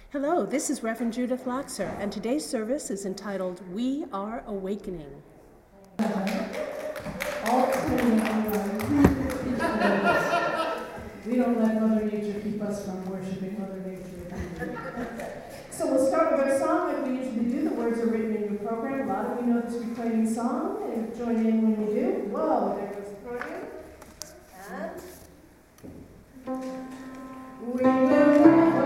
Hello, this is Reverend Judith Laxer, and today's service is entitled, We Are Awakening. We don't let Mother Nature keep us from worshiping Mother Nature. So we'll start with our song like we usually do. The words are written in your program. A lot of you know this reclaiming song, and join in when you do. Whoa, there goes the accordion. And we will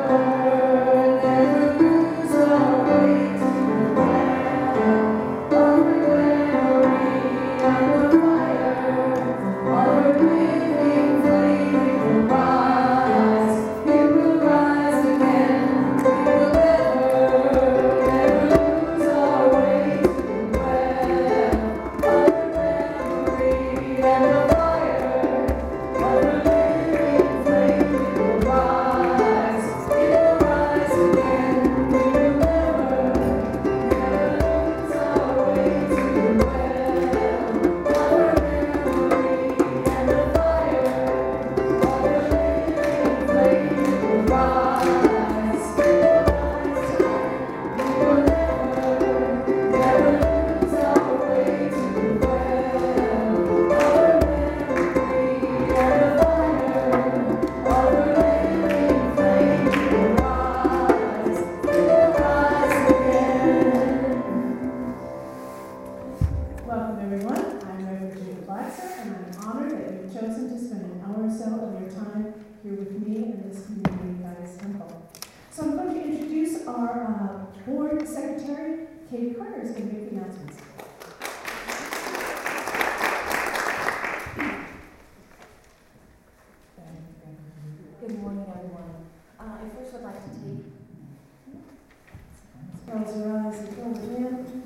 never lose our way to the well of memory and the fire of a living flame. It will rise, it will rise again. We will never lose our way to the well of memory and the fire of a living flame. It will rise again. We will never lose our way to the well of memory and the fire of a living flame. It will rise again. We will never lose our way to the well of memory and the fire of a living flame. It will rise again. Welcome everyone. I'm Reverend Judith Laxer, and I'm honored that you've chosen to spend an hour or so of your time here with me in this community Goddess Temple. So I'm going to introduce our board secretary, Katie Carter, is going to make the announcements. Good morning, everyone. I first would like to take Close your eyes and close it in.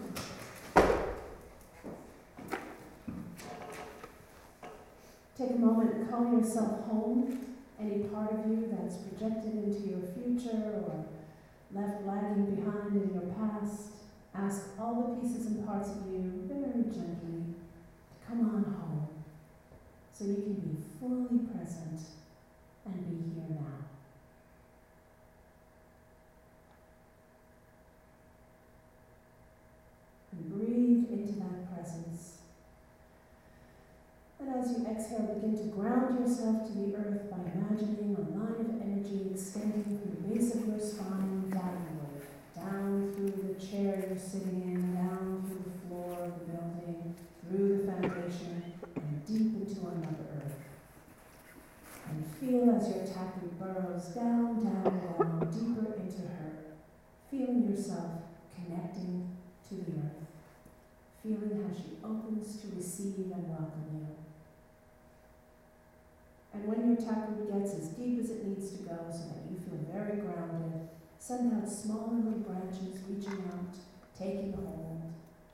Take a moment and call yourself home. Any part of you that's projected into your future or left lagging behind in your past, ask all the pieces and parts of you very gently to come on home so you can be fully present and be here now. And breathe into that presence. And as you exhale, begin to ground yourself to the earth by imagining a line of energy extending from the base of your spine downward, down through the chair you're sitting in, down through the floor of the building, through the foundation, and deep into our Mother Earth. And feel as your taproot burrows down, deeper into her, feeling yourself connecting to the earth, feeling how she opens to receive and welcome you. And when your taproot gets as deep as it needs to go so that you feel very grounded, send out small little branches reaching out, taking hold.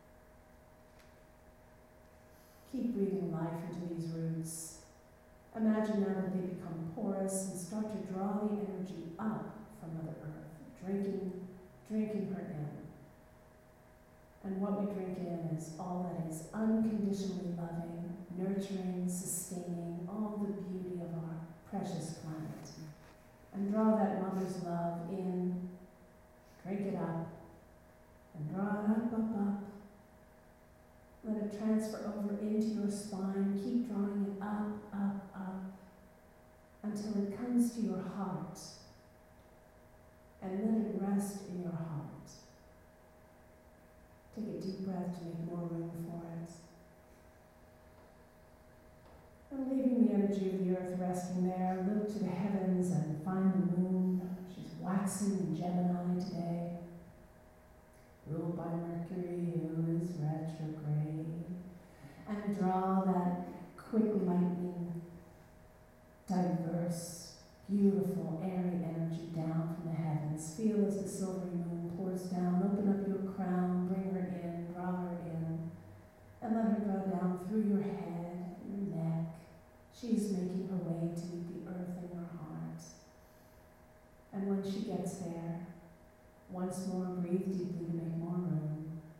Keep breathing life into these roots. Imagine now that they become porous and start to draw the energy up from Mother Earth, drinking her in. And what we drink in is all that is unconditionally loving, nurturing, sustaining all the beauty of our precious planet. And draw that mother's love in, drink it up, and draw it up. Let it transfer over into your spine. Keep drawing it up, until it comes to your heart. And let it rest in your heart. Take a deep breath to make more room for it. And leaving the energy of the earth resting there, look to the heavens and find the moon. She's waxing in Gemini today, ruled by Mercury, who is retrograde. And draw that quick lightning, diverse, beautiful, airy energy down from the heavens. Feel as the silvery moon pours down. Open up your crown, bring her in, draw her in, and let her go down through your head, your neck. She's making her way to meet the earth in your heart. And when she gets there, once more breathe deeply to make more room.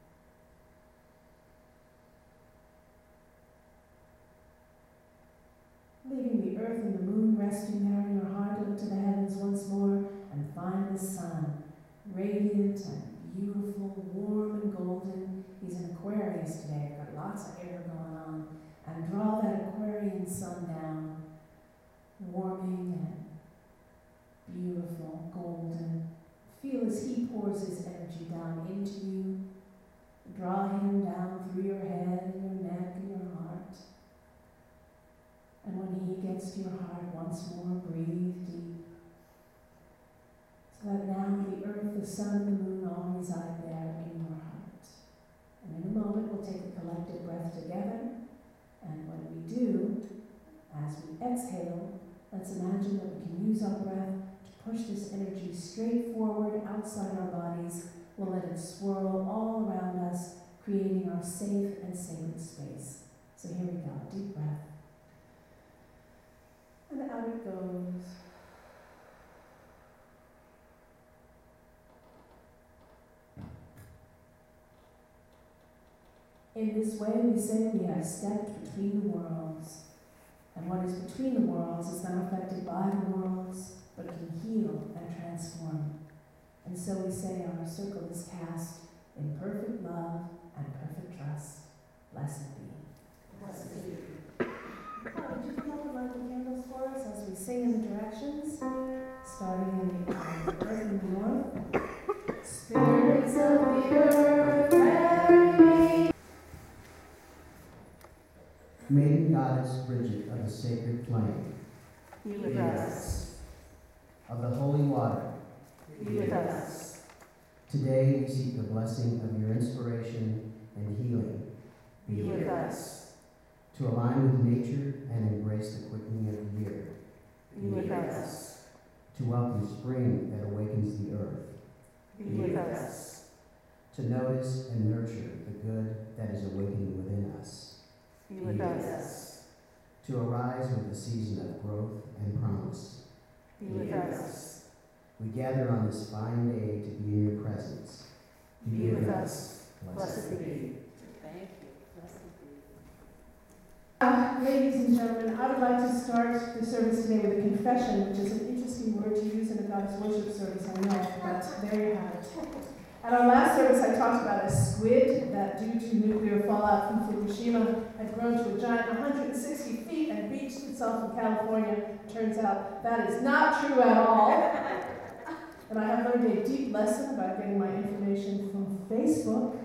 Leaving the earth and the moon resting there in your heart, look to the heavens once more and find the sun radiant and beautiful, warm and golden. He's in Aquarius today, got lots of air going on. And draw that Aquarian sun down, warming and beautiful, golden. Feel as he pours his energy down into you. Draw him down through your head and your neck and your heart. And when he gets to your heart once more, breathe deep. So that now the earth, the sun, and the moon all reside there in your heart. And in a moment, we'll take a collective breath together. And when we do, as we exhale, let's imagine that we can use our breath to push this energy straight forward outside our bodies. We'll let it swirl all around us, creating our safe and sacred space. So here we go, deep breath. And out it goes. In this way, we say we have stepped between the worlds. And what is between the worlds is not affected by the worlds, but can heal and transform. And so we say our circle is cast in perfect love and perfect trust. Blessed be. Blessed be. Would you come up and light the candles for us as we sing in the directions? Starting in the earth in the north. Spirits of the earth, carry me. Maiden Goddess Bridget of the Sacred Flame, Be with us. of the Holy Water, Be with us. today we seek the blessing of your inspiration and healing. Be with us. To align with nature and embrace the quickening of the year. Be with us. To welcome spring that awakens the earth. Be with us. To notice and nurture the good that is awakening within us. Be with us. To arise with a season of growth and promise. Be with us. We gather on this fine day to be in your presence. Be with us. Blessed be. Thank you. Blessed be. Ladies and gentlemen, I would like to start the service today with a confession, which is an interesting word to use in a goddess worship service, I know, but there you have it. At our last service, I talked about a squid that, due to nuclear fallout from Fukushima, had grown to a giant 160 feet and beached itself in California. Turns out that is not true at all. And I have learned a deep lesson about getting my information from Facebook.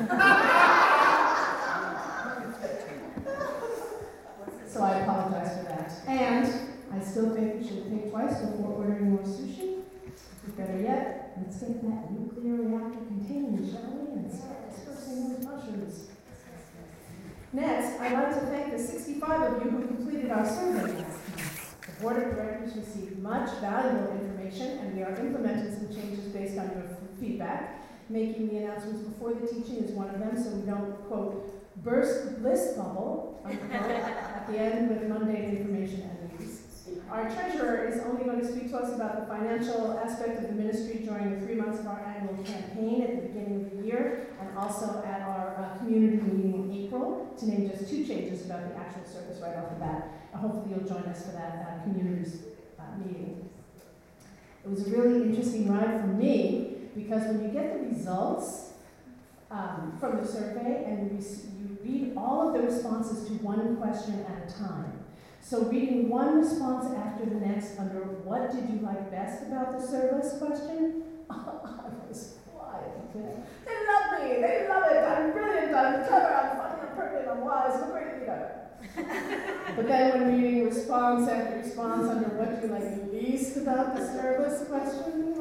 So I apologize for that. And I still think we should think twice before ordering more sushi. Better yet, let's get that nuclear reactor contained, shall we? And start dispersing those mushrooms. Next, I'd like to thank the 65 of you who completed our survey last month. The Board of Directors received much valuable information, and we are implementing some changes based on your feedback. Making the announcements before the teaching is one of them, so we don't, quote, burst the bliss bubble, unquote, at the end with mundane information and news. Our treasurer is only going to speak to us about the financial aspect of the ministry during the 3 months of our annual campaign at the beginning of the year, and also at our community meeting in April, to name just 2 changes about the actual service right off the bat. Hopefully you'll join us for that community meeting. It was a really interesting ride for me, because when you get the results from the survey and you read all of the responses to one question at a time. So reading one response after the next under what did you like best about the service question, I was wild. They love me, they love it, I'm brilliant, I'm clever, I'm funny, I'm perfect, I'm wise, I'm a great leader. But then when reading response after response under what do you like least about the service question,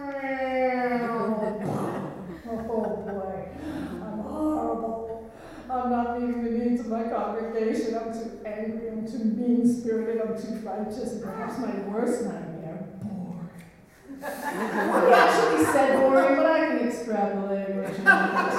oh boy, I'm horrible. I'm not meeting the needs of my congregation. I'm too angry, I'm too mean-spirited, I'm too righteous, and perhaps my worst nightmare, bored. He actually said boring, but I can extrapolate what you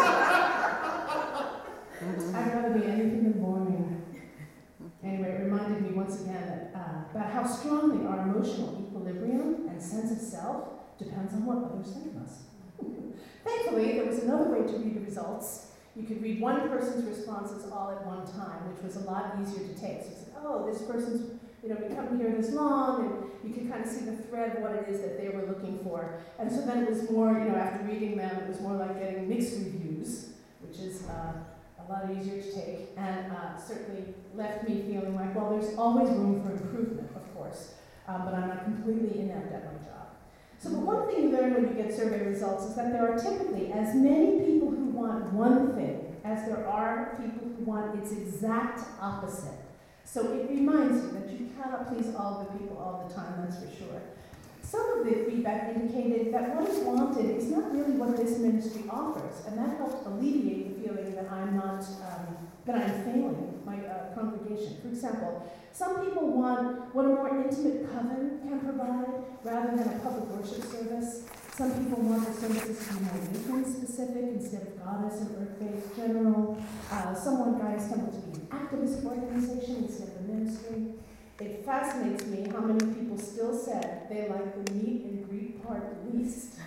I'd rather be anything than boring. Anyway, it reminded me once again about how strongly our emotional equilibrium and sense of self depends on what others think of us. Thankfully, there was another way to read the results. You could read one person's responses all at one time, which was a lot easier to take. So you said, oh, this person's been coming here this long, and you could kind of see the thread of what it is that they were looking for. And And so then it was more, after reading them, it was more like getting mixed reviews, which is a lot easier to take, and certainly left me feeling like, well, there's always room for improvement, of course, but I'm not completely inept at my job. So the one thing you learn when you get survey results is that there are typically as many people who want one thing as there are people who want its exact opposite. So it reminds you that you cannot please all the people all the time, that's for sure. Some of the feedback indicated that what is wanted is not really what this ministry offers, and that helped alleviate the feeling that I'm not, that I'm failing my congregation. For example, some people want what a more intimate coven can provide rather than a public worship service. Some people want the services to be more Lutheran specific instead of goddess and earth-based general. Some want Gaius Temple to be an activist organization instead of a ministry. It fascinates me how many people still said they like the meet and greet part least.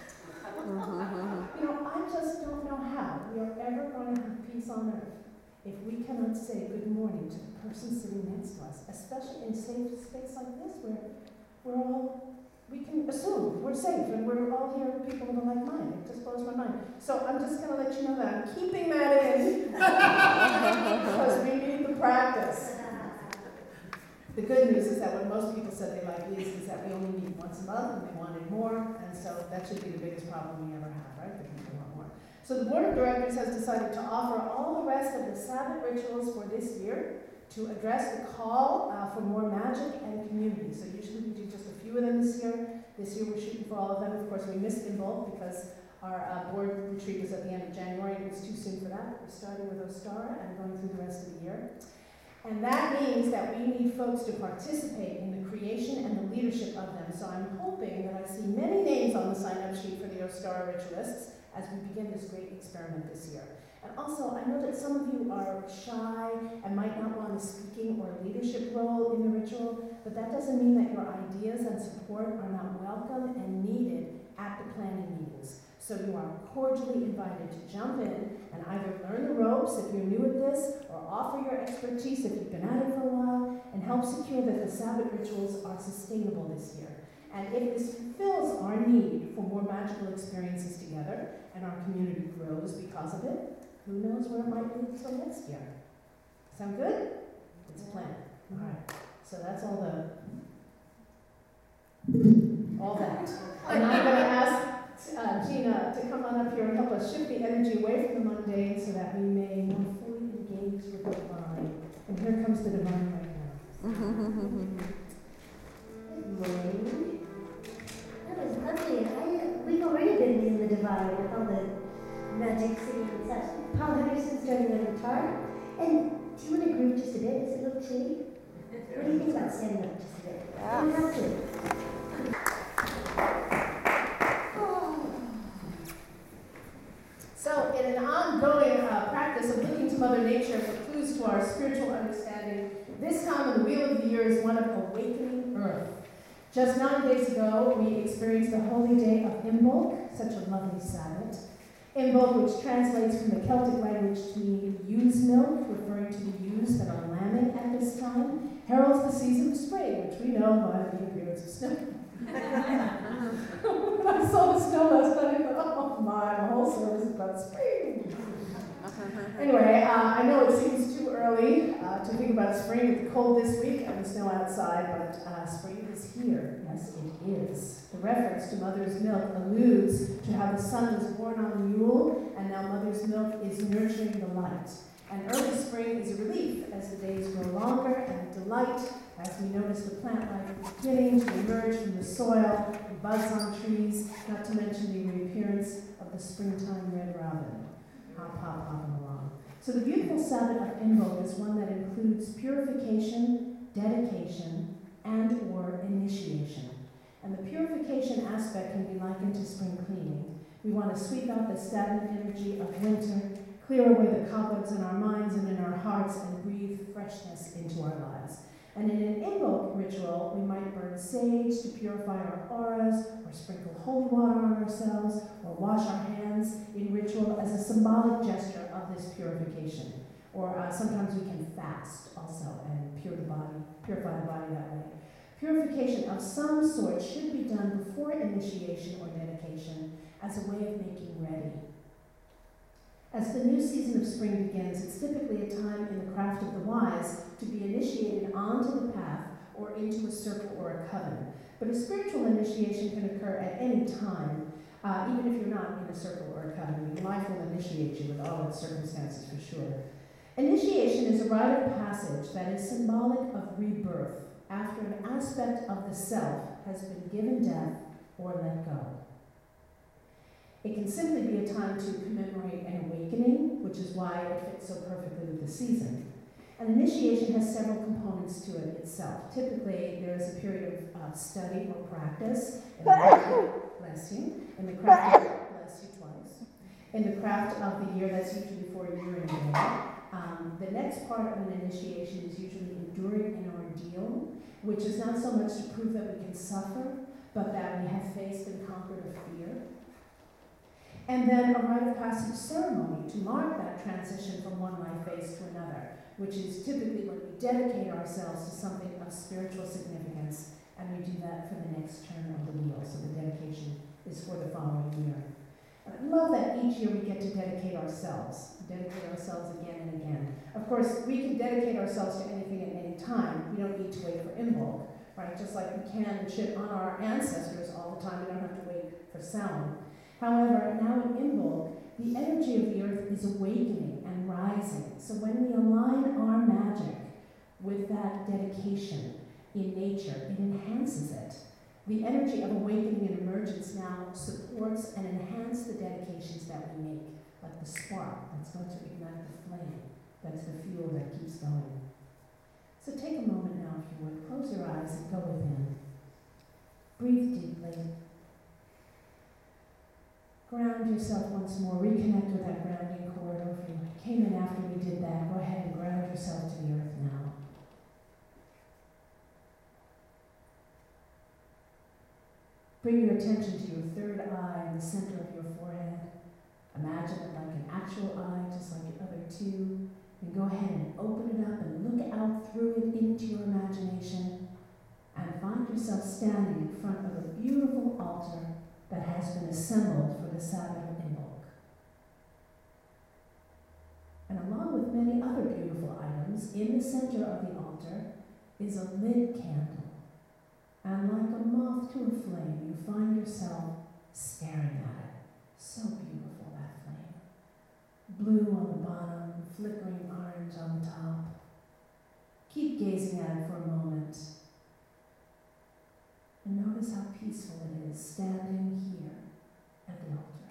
I just don't know how we are ever going to have peace on earth if we cannot say good morning to the person sitting next to us, especially in safe space like this where we can assume we're safe and we're all here with people with a like mind. It just blows my mind. So I'm just going to let you know that I'm keeping that in because we need the practice. The good news is that what most people said they like least is that we only meet once a month and they wanted more, and so that should be the biggest problem we ever have, right? That people want more. So the board of directors has decided to offer all the rest of the Sabbath rituals for this year to address the call for more magic and community. So usually we do just a few of them this year. This year we're shooting for all of them. Of course, we missed Imbolc because our board retreat was at the end of January. It was too soon for that. We're starting with Ostara and going through the rest of the year. And that means that we need folks to participate in the creation and the leadership of them. So I'm hoping that I see many names on the sign-up sheet for the Ostara ritualists as we begin this great experiment this year. And also, I know that some of you are shy and might not want a speaking or a leadership role in the ritual, but that doesn't mean that your ideas and support are not welcome and needed at the planning meetings. So you are cordially invited to jump in and either learn the ropes if you're new at this, or offer your expertise if you've been at it for a while, and help secure that the Sabbath rituals are sustainable this year. And if this fulfills our need for more magical experiences together, and our community grows because of it, who knows where it might lead till next year. Sound good? It's a plan. All right. So that's all that. And I'm going to ask Gina to come on up here and help us shift the energy away from the mundane so that we may more fully engage with the divine. And here comes the divine right now. Good morning. That was lovely. We've already been in the divine with all the magic singing and such. Paul Henderson's joining on guitar. And do you want to groove just a bit? Is it a little chilly? What do you think about standing up just a bit? Yeah. You have to. So, in an ongoing practice of looking to Mother Nature for clues to our spiritual understanding, this time on the Wheel of the Year is one of awakening Earth. Just 9 days ago, we experienced the holy day of Imbolc, such a lovely Sabbath. Imbolc, which translates from the Celtic language to mean ewe's milk, referring to the ewes that are lambing at this time, heralds the season of spring, which we know by the appearance of snow. When I saw the snow last night, I thought, oh my, the whole service is about spring. Anyway, I know it seems too early to think about spring with the cold this week and the snow outside, but spring is here. Yes, it is. The reference to Mother's Milk alludes to how the sun was born on Yule, and now Mother's Milk is nurturing the light. And early spring is a relief as the days grow longer, and a delight as we notice the plant life beginning to emerge from the soil, the buds on trees, not to mention the reappearance of the springtime red robin. Hop, hop, hopping along. So the beautiful Sabbath of Imbolc is one that includes purification, dedication, and or initiation. And the purification aspect can be likened to spring cleaning. We want to sweep out the stagnant energy of winter, clear away the cobwebs in our minds and in our hearts, and breathe freshness into our lives. And in an Imbolc ritual, we might burn sage to purify our auras, or sprinkle holy water on ourselves, or wash our hands in ritual as a symbolic gesture of this purification. Or sometimes we can fast also and purify the body that way. Purification of some sort should be done before initiation or dedication, as a way of making ready. As the new season of spring begins, it's typically a time in the craft of the wise to be initiated onto the path or into a circle or a coven. But a spiritual initiation can occur at any time, even if you're not in a circle or a coven. Life will initiate you with all its circumstances for sure. Initiation is a rite of passage that is symbolic of rebirth after an aspect of the self has been given death or let go. It can simply be a time to commemorate an awakening, which is why it fits so perfectly with the season. An initiation has several components to it itself. Typically, there is a period of study or practice. Bless you. In the craft of, bless you twice. In the craft of the year, that's usually for a year and a day. The next part of an initiation is usually enduring an ordeal, which is not so much to prove that we can suffer, but that we have faced and conquered a fear. And then a rite of passage ceremony to mark that transition from one life phase to another, which is typically when we dedicate ourselves to something of spiritual significance, and we do that for the next turn of the wheel. So the dedication is for the following year. And I love that each year we get to dedicate ourselves again and again. Of course, we can dedicate ourselves to anything at any time. We don't need to wait for Imbolc, right? Just like we can and should honor our ancestors all the time. We don't have to wait for Samhain. However, now in Imbolc, the energy of the earth is awakening and rising. So when we align our magic with that dedication in nature, it enhances it. The energy of awakening and emergence now supports and enhances the dedications that we make, like the spark that's going to ignite the flame. That's the fuel that keeps going. So take a moment now, if you would. Close your eyes and go within. Breathe deeply. Ground yourself once more. Reconnect with that grounding cord. Or if you came in after we did that, go ahead and ground yourself to the earth now. Bring your attention to your third eye in the center of your forehead. Imagine it like an actual eye, just like your other two. And go ahead and open it up and look out through it into your imagination. And find yourself standing in front of a beautiful altar that has been assembled for the Sabbath of Imbolc. And along with many other beautiful items, in the center of the altar is a lit candle. And like a moth to a flame, you find yourself staring at it. So beautiful, that flame. Blue on the bottom, flickering orange on the top. Keep gazing at it for a moment. And notice how peaceful it is standing here at the altar.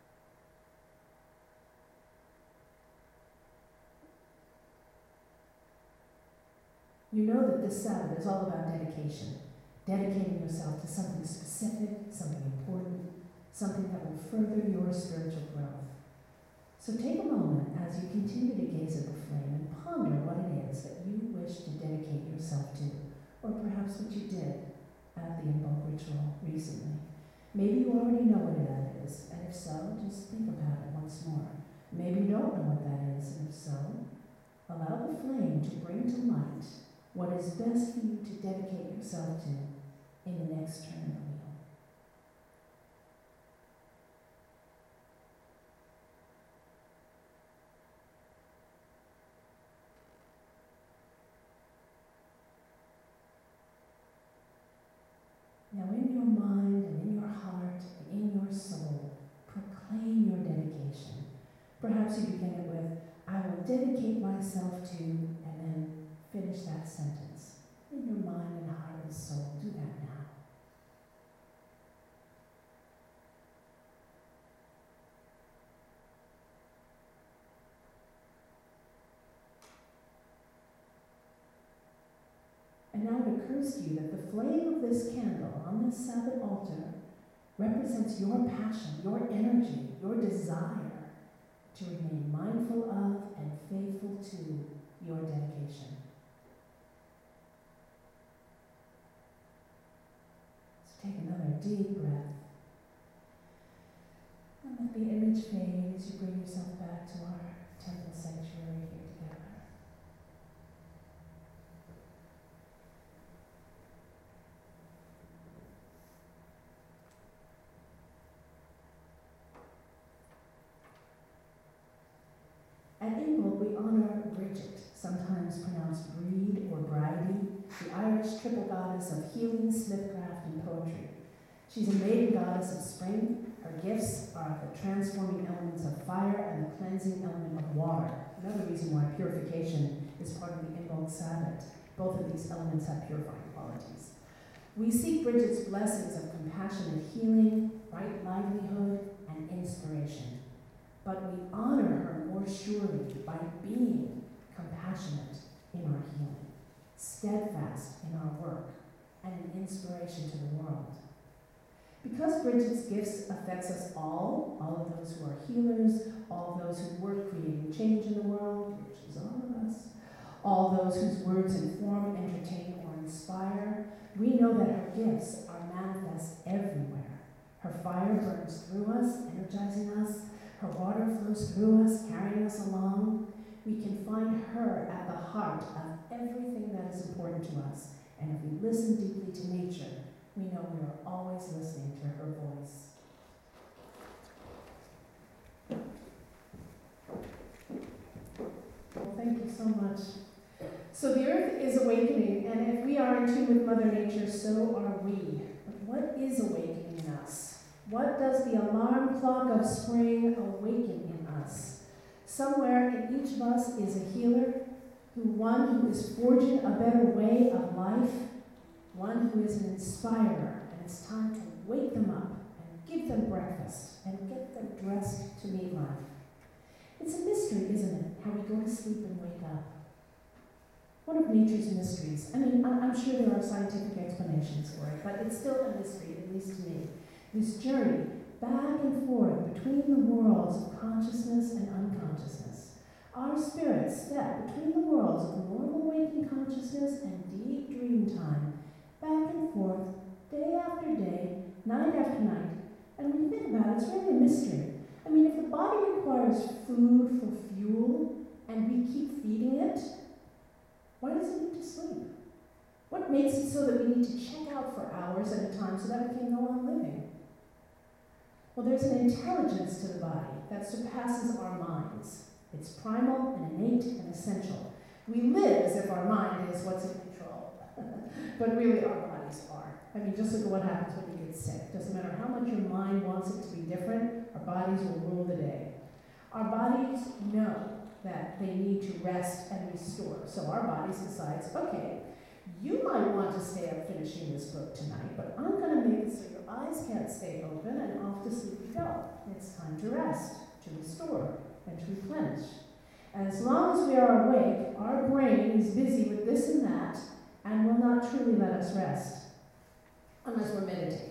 You know that this Sabbath is all about dedication. Dedicating yourself to something specific, something important, something that will further your spiritual growth. So take a moment as you continue to gaze at the flame and ponder what it is that you wish to dedicate yourself to, or perhaps what you did at the Imbolc ritual recently. Maybe you already know what that is, and if so, just think about it once more. Maybe you don't know what that is, and if so, allow the flame to bring to light what is best for you to dedicate yourself to in the next turn of the wheel. Now in your mind and in your heart and in your soul, proclaim your dedication. Perhaps you begin it with, I will dedicate myself to, and then finish that sentence. In your mind and heart and soul, do that now. And now it occurs to you that the flame of this candle on this Sabbath altar represents your passion, your energy, your desire to remain mindful of and faithful to your dedication. So take another deep breath. And let the image fade as you bring yourself back to our temple sanctuary here together. She's a maiden goddess of spring. Her gifts are the transforming elements of fire and the cleansing element of water. Another reason why purification is part of the Imbolc Sabbat. Both of these elements have purifying qualities. We seek Bridget's blessings of compassionate healing, right livelihood, and inspiration. But we honor her more surely by being compassionate in our healing, steadfast in our work, and an inspiration to the world. Because Bridget's gifts affects us all of those who are healers, all of those who work creating change in the world, which is all of us, all those whose words inform, entertain, or inspire, we know that her gifts are manifest everywhere. Her fire burns through us, energizing us. Her water flows through us, carrying us along. We can find her at the heart of everything that is important to us. And if we listen deeply to nature, we know we are always listening to her voice. Well, thank you so much. So the earth is awakening, and if we are in tune with Mother Nature, so are we. But what is awakening in us? What does the alarm clock of spring awaken in us? Somewhere in each of us is a healer, one who is forging a better way of life, one who is an inspirer, and it's time to wake them up and give them breakfast and get them dressed to meet life. It's a mystery, isn't it, how we go to sleep and wake up? One of nature's mysteries. I mean, I'm sure there are scientific explanations for it, but it's still a mystery, at least to me. This journey back and forth between the worlds of consciousness and unconsciousness. Our spirits step between the worlds of normal waking consciousness and deep dream time, back and forth, day after day, night after night. And when you think about it, it's really a mystery. I mean, if the body requires food for fuel, and we keep feeding it, why does it need to sleep? What makes it so that we need to check out for hours at a time so that we can go on living? Well, there's an intelligence to the body that surpasses our minds. It's primal and innate and essential. We live as if our mind is what's in control, but really our bodies are. I mean, just look at what happens when you get sick. Doesn't matter how much your mind wants it to be different, our bodies will rule the day. Our bodies know that they need to rest and restore. So our bodies decides, okay, you might want to stay up finishing this book tonight, but I'm going to make it so your eyes can't stay open and off to sleep you go. It's time to rest, to restore, and to replenish. And as long as we are awake, our brain is busy with this and that and will not truly let us rest unless we're meditating.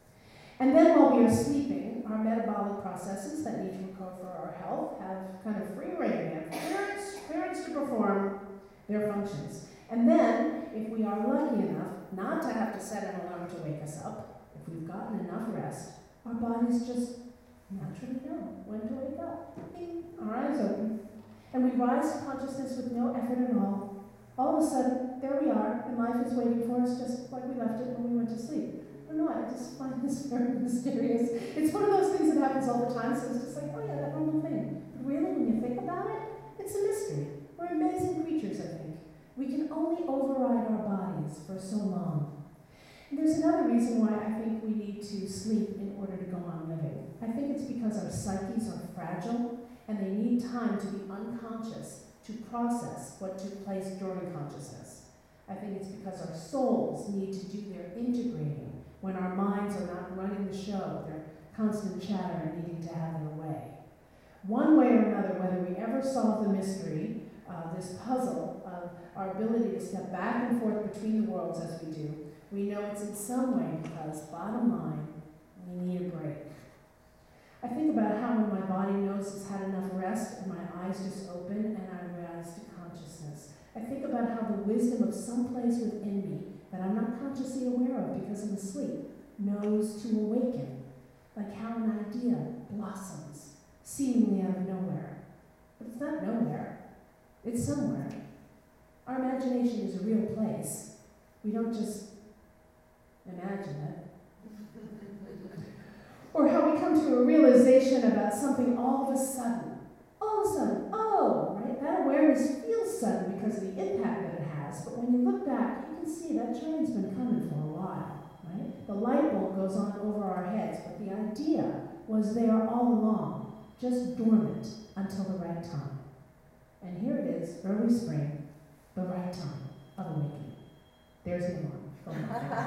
And then while we are sleeping, our metabolic processes that need to occur for our health have kind of free rein. They have clearance to perform their functions. And then, if we are lucky enough not to have to set an alarm to wake us up, if we've gotten enough rest, our bodies just naturally know when to wake up. Bing, our eyes open. And we rise to consciousness with no effort at all. All of a sudden, there we are, and life is waiting for us just like we left it when we went to sleep. I don't know, I just find this very mysterious. It's one of those things that happens all the time, so it's just like, oh yeah, that normal thing. But really, when you think about it, it's a mystery. We're amazing creatures, I think. We can only override our bodies for so long. And there's another reason why I think we need to sleep in order to go on living. I think it's because our psyches are fragile, and they need time to be unconscious to process what took place during consciousness. I think it's because our souls need to do their integrating when our minds are not running the show, their constant chatter and needing to have their way. One way or another, whether we ever solve the mystery, this puzzle of our ability to step back and forth between the worlds as we do, we know it's in some way because, bottom line, we need a break. I think about how when my body knows it's had enough rest and my eyes just open and I rise to consciousness. I think about how the wisdom of some place within me that I'm not consciously aware of because I'm asleep knows to awaken, like how an idea blossoms, seemingly out of nowhere. But it's not nowhere, it's somewhere. Our imagination is a real place. We don't just imagine it. Or how we come to a realization about something all of a sudden, oh, right? That awareness feels sudden because of the impact that it has, but when you look back, you can see that train's been coming for a while, right? the light bulb goes on over our heads, but the idea was there all along, just dormant until the right time. And here it is, early spring, the right time of awakening. There's the one.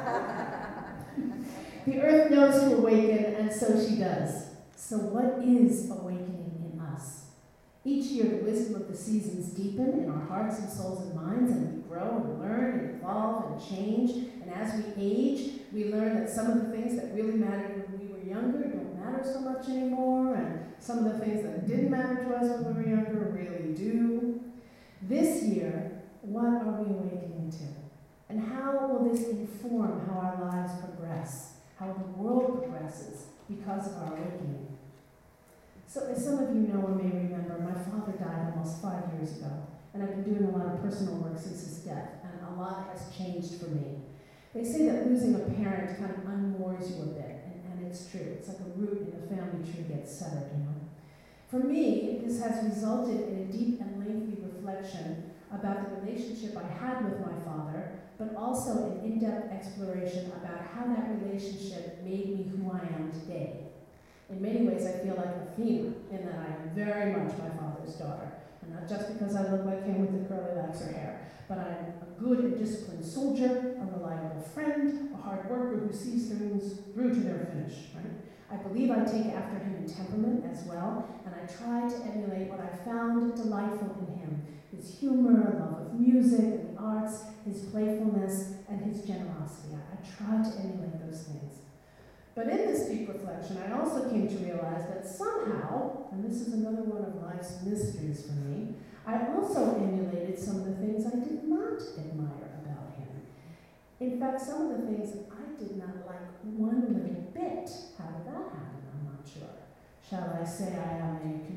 The earth knows to awaken, and so she does. So what is awakening in us? Each year, the wisdom of the seasons deepen in our hearts and souls and minds, and we grow and learn and evolve and change. And as we age, we learn that some of the things that really mattered when we were younger don't matter so much anymore, and some of the things that didn't matter to us when we were younger really do. This year, what are we awakening to? And how will this inform how our lives progress, how the world progresses because of our awakening? So as some of you know or may remember, my father died almost 5 years ago, and I've been doing a lot of personal work since his death, and a lot has changed for me. They say that losing a parent kind of unmoors you a bit, and it's true. It's like a root in the family tree gets severed, you know. For me, this has resulted in a deep and lengthy reflection about the relationship I had with my father, but also an in-depth exploration about how that relationship made me who I am today. In many ways, I feel like Athena, in that I am very much my father's daughter. And not just because I look like him with the curly locks or hair, but I'm a good and disciplined soldier, a reliable friend, a hard worker who sees things through to their finish, right? I believe I take after him in temperament as well, and I try to emulate what I found delightful in him: his humor, love of music and the arts, his playfulness, and his generosity. I try to emulate those things. But in this deep reflection, I also came to realize that somehow, and this is another one of life's mysteries for me, I also emulated some of the things I did not admire about him. In fact, some of the things I did not like one little bit. How did that happen? I'm not sure. Shall I say I am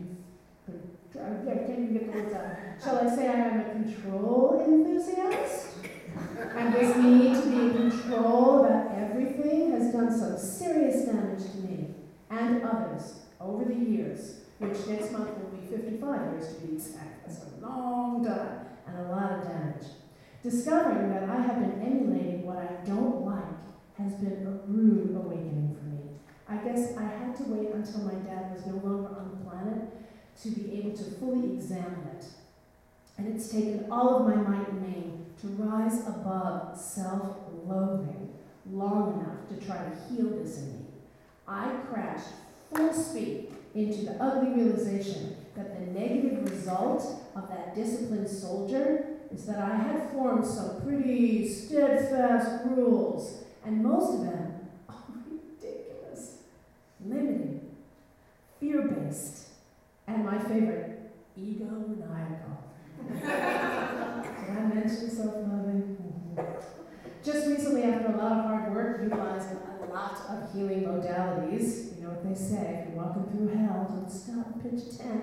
Shall I say I am a control enthusiast? And this need to be in control about everything has done some serious damage to me and others over the years, which next month will be 55 years to be exact. That's a long time and a lot of damage. Discovering that I have been emulating what I don't like has been a rude awakening for me. I guess I had to wait until my dad was no longer on the planet to be able to fully examine it. And it's taken all of my might and main to rise above self-loathing long enough to try to heal this in me. I crashed full speed into the ugly realization that the negative result of that disciplined soldier is that I had formed some pretty steadfast rules, and most of them are ridiculous, limiting, fear-based, and my favorite, egomaniacal. Did I mention self-loathing? Just recently, after a lot of hard work, utilizing a lot of healing modalities, you know what they say, if you're walking through hell, don't stop and pitch a tent.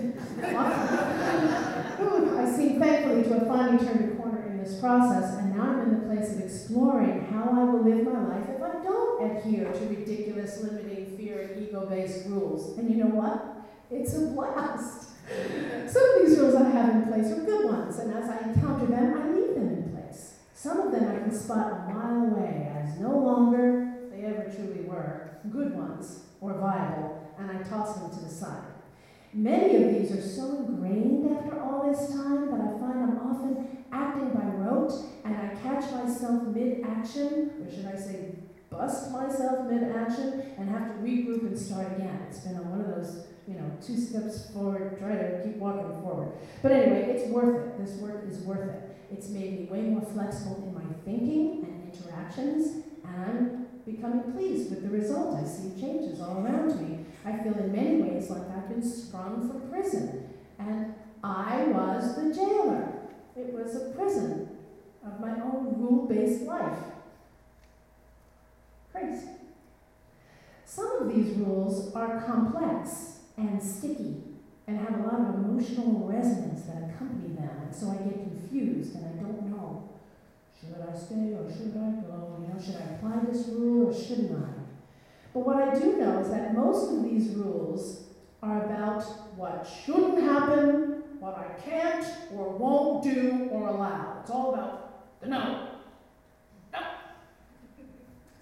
I seem thankfully to have finally turned a corner in this process, and now I'm in the place of exploring how I will live my life if I don't adhere to ridiculous, limiting, fear, and ego-based rules. And you know what? It's a blast. Some of these rules I have in place are good ones, and as I encounter them, I leave them in place. Some of them I can spot a mile away as no longer, if they ever truly were, good ones or viable, and I toss them to the side. Many of these are so ingrained after all this time that I find I'm often acting by rote, and I catch myself mid-action, or should I say bust myself mid-action, and have to regroup and start again. It's been one of those, 2 steps forward, try to keep walking forward. But anyway, it's worth it. This work is worth it. It's made me way more flexible in my thinking and interactions, and I'm becoming pleased with the result. I see changes all around me. I feel in many ways like I've been sprung from prison, and I was the jailer. It was a prison of my own rule-based life. Crazy. Some of these rules are complex and sticky and have a lot of emotional resonance that accompany them, and so I get confused and I don't know. Should I stay or should I go? Should I apply this rule or shouldn't I? But what I do know is that most of these rules are about what shouldn't happen, what I can't or won't do or allow. It's all about the no. No. So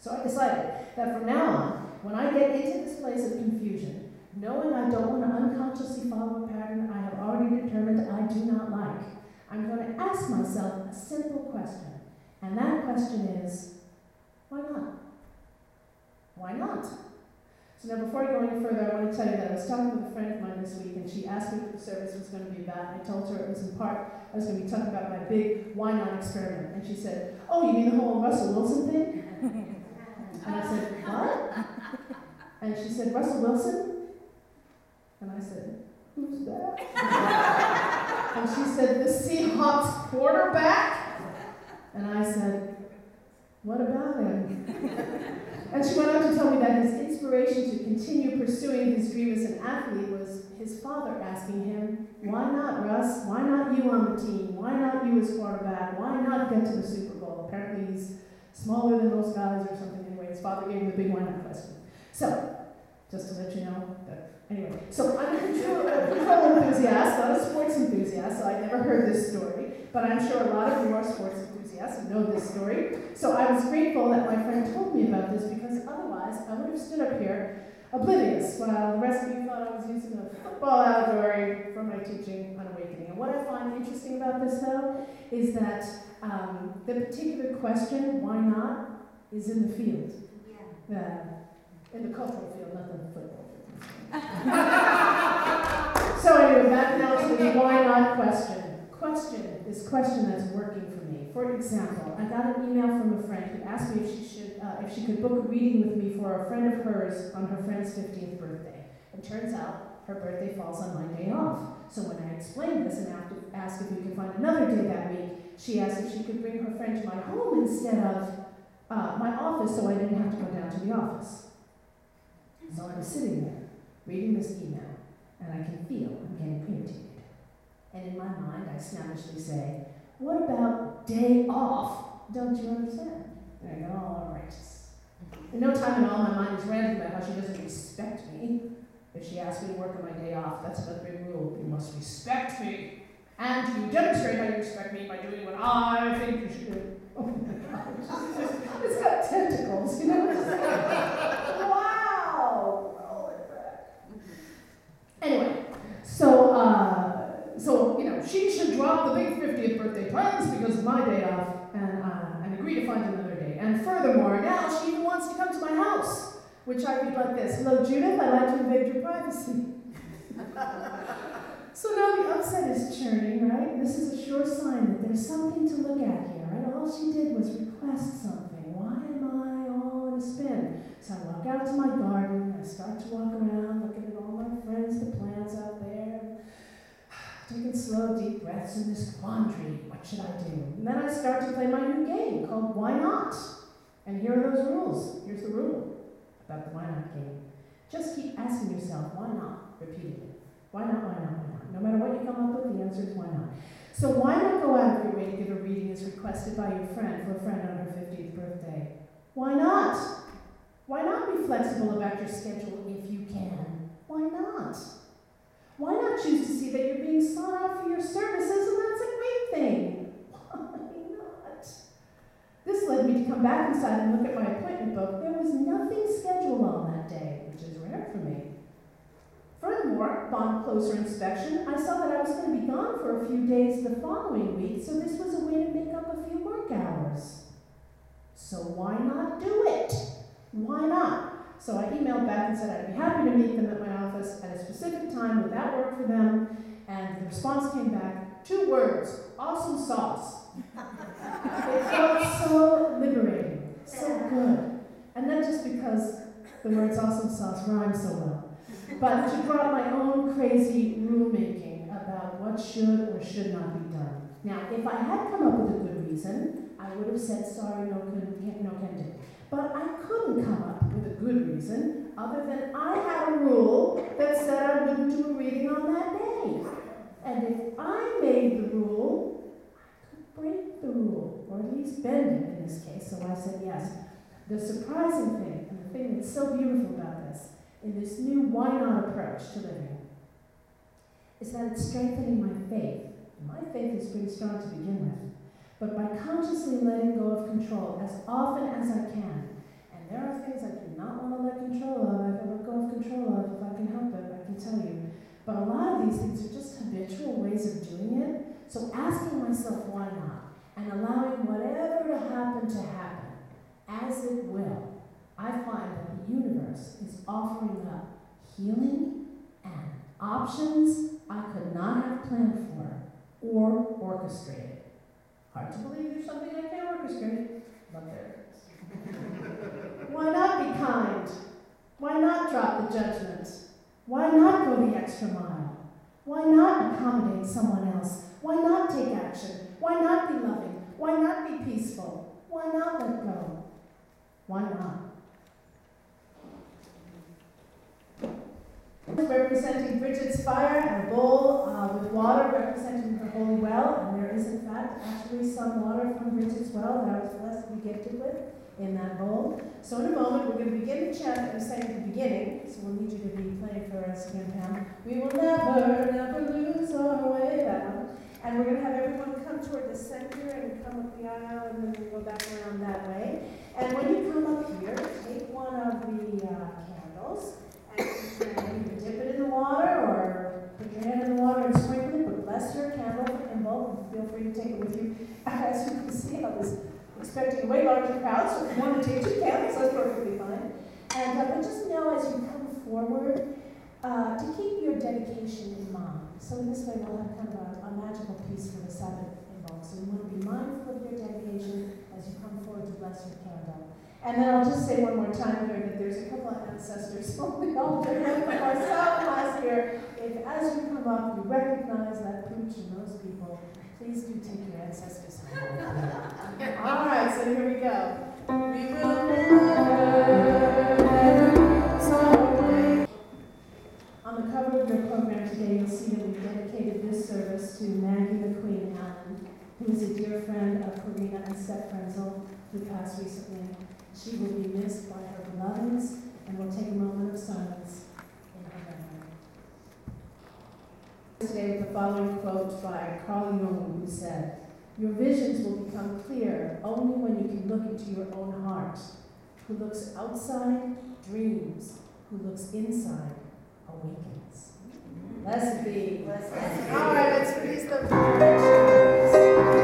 So I decided that from now on, when I get into this place of confusion, knowing I don't want to unconsciously follow a pattern I have already determined I do not like, I'm going to ask myself a simple question. And that question is, why not? Why not? So now before I go any further, I want to tell you that I was talking with a friend of mine this week, and she asked me what the service was going to be about. I told her it was in part, I was going to be talking about my big why not experiment. And she said, oh, you mean the whole Russell Wilson thing? And I said, what? And she said, Russell Wilson? And I said, who's that? And she said, the Seahawks quarterback? And I said, what about him? And she went on to tell me that his inspiration to continue pursuing his dream as an athlete was his father asking him, why not, Russ? Why not you on the team? Why not you as quarterback? Why not get to the Super Bowl? Apparently he's smaller than most guys or something. Anyway, his father gave him the big why not question. So, just to let you know that, anyway. So I'm a control enthusiast, not a sports enthusiast, so I've never heard this story. But I'm sure a lot of you are sports enthusiasts and know this story. So I was grateful that my friend told me about this, because otherwise I would have stood up here oblivious while the rest of you thought I was using a football allegory for my teaching on awakening. And what I find interesting about this, though, is that the particular question, why not, is in the field. In the cultural field, not the football field. So anyway, back now to the why not question. This question that's working for me. For example, I got an email from a friend who asked me if she could book a reading with me for a friend of hers on her friend's 50th birthday. It turns out her birthday falls on my day off. So when I explained this and asked if we could find another day that week, she asked if she could bring her friend to my home instead of my office, so I didn't have to go down to the office. So I was sitting there, reading this email, and I can feel I'm getting irritated. And in my mind, I snappishly say, what about day off? Don't you understand? And I go, oh, all right. In no time at all, my mind is ranting about how she doesn't respect me. If she asks me to work on my day off, that's another big rule. You must respect me. And you demonstrate how you respect me by doing what I think you should do. Oh my God. It's got tentacles, you know? Wow! Roll it back. Anyway, so, you know, she should drop the big 50th birthday plans because of my day off and agree to find another day. And furthermore, now she even wants to come to my house, which I read like this. Hello, Judith, I'd like to invade your privacy. So now the upset is churning, right? This is a sure sign that there's something to look at here, right? All she did was request something. Why am I all in a spin? So I walk out to my garden, I start to walk around, looking at all my friends, the plants out there, taking slow, deep breaths in this quandary. What should I do? And then I start to play my new game called Why Not? And here are those rules. Here's the rule about the Why Not game. Just keep asking yourself, why not? Repeatedly. Why not, why not, why not? No matter what you come up with, the answer is why not. So why not go out of your way to give a reading as requested by your friend for a friend on her 50th birthday? Why not? Why not be flexible about your schedule if you can? Why not? Why not choose to see that you're being sought out for your services, and that's a great thing? Why not? This led me to come back inside and look at my appointment book. There was nothing scheduled on that day, which is rare for me. Furthermore, upon closer inspection, I saw that I was going to be gone for a few days the following week, so this was a way to make up a few work hours. So why not do it? Why not? So I emailed back and said I'd be happy to meet them at my office at a specific time. Would that work for them? And the response came back, 2 words, awesome sauce. It felt so liberating, so good. And not just because the words awesome sauce rhyme so well, but to draw my own crazy rulemaking about what should or should not be done. Now, if I had come up with a good reason, I would have said sorry, no can do. But I couldn't come up with a good reason other than I had a rule that said I wouldn't do a reading on that day. And if I made the rule, I could break the rule, or at least bend it in this case, so I said yes. The surprising thing, and the thing that's so beautiful about this, in this new why not approach to living, is that it's strengthening my faith. My faith is pretty strong to begin with. But by consciously letting go of control as often as I can, and And there are things I do not want to let control of. I can let go of control of if I can help it, I can tell you. But a lot of these things are just habitual ways of doing it. So asking myself why not, and allowing whatever to happen, as it will, I find that the universe is offering up healing and options I could not have planned for or orchestrated. Hard to believe there's something I can't orchestrate, but there it is. Why not be kind? Why not drop the judgment? Why not go the extra mile? Why not accommodate someone else? Why not take action? Why not be loving? Why not be peaceful? Why not let go? Why not? Representing Bridget's fire and a bowl with water representing her holy well, and there is in fact actually some water from Bridget's well that I was blessed to be gifted with in that bowl. So in a moment we're going to begin the chant that we sang at the beginning, so we'll need you to be playing for us again, Pam. We will never, never lose our way, that one. And we're going to have everyone come toward the center and come up the aisle, and then we'll go back around that way. And when you come up here, take one of the candles, and you can either dip it in the water or put your hand in the water and sprinkle it, but bless your candle and bulb, and feel free to take it with you. As you can see, I was expecting a way larger crowd, so if you want to take 2 candles, that's perfectly fine. And but just know as you come forward to keep your dedication in mind. So in this way, we'll have kind of a magical piece for the Sabbath involved. So you want to be mindful of your dedication as you come forward to bless your candle. And then I'll just say one more time here that there's a couple of ancestors on the altar from our Sabbath last year. If as you come up, you recognize that pooch and those people, please do take your ancestors home. All right, so here we go. We will never lose our way. On the cover of your program today, you'll see that we've dedicated this service to Maggie McQueen Allen, who is a dear friend of Karina and Steph Frenzel, who passed recently. She will be missed by her beloveds, and we'll take a moment of silence in her memory. Today with the following quote by Carl Jung, who said, "Your visions will become clear only when you can look into your own heart. Who looks outside dreams, who looks inside awakens." Blessed be. All right, let's release the